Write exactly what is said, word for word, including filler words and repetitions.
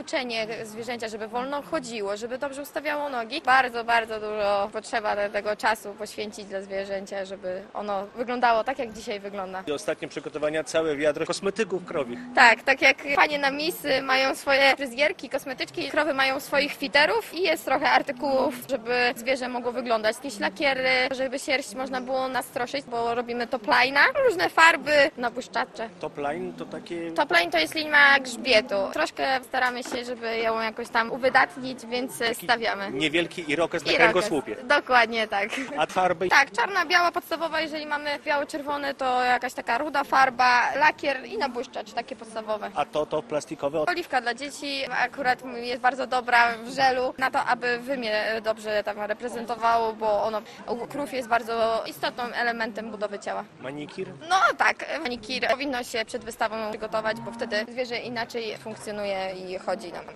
uczenie zwierzęcia, żeby wolno chodziło, żeby dobrze ustawiało nogi. Bardzo, bardzo dużo potrzeba tego czasu poświęcić dla zwierzęcia, żeby ono wyglądało tak, jak dzisiaj wygląda. I ostatnie przygotowania całe wiadro kosmetyków krowich. Tak, tak jak panie na misy mają swoje fryzjerki, kosmetyczki, krowy mają swoich fiterów i jest trochę artykułów, żeby zwierzę mogło wyglądać. Jakieś lakiery, żeby sierść można było nastroszyć, bo robimy topline'a, różne farby, nabłyszczacze. Topline to takie... Topline to jest linia grzbietu. Troszkę staramy się, żeby ją jakoś tam uwydatnić, więc stawiamy. Niewielki irokez na I kręgosłupie. rokes. Dokładnie tak. A farby? Tak, czarna, biała podstawowa, jeżeli mamy biały-czerwony, to jakaś taka ruda farba, lakier i nabłyszczacz, takie podstawowe. A to, to plastikowe? Oliwka dla dzieci akurat jest bardzo dobra w żelu na to, aby wymię dobrze tam reprezentowało, bo ono u krów jest bardzo istotnym elementem budowy ciała. Manikir? No tak, manikir powinno się przed wystawą przygotować, bo wtedy zwierzę inaczej funkcjonuje i chodzi nam.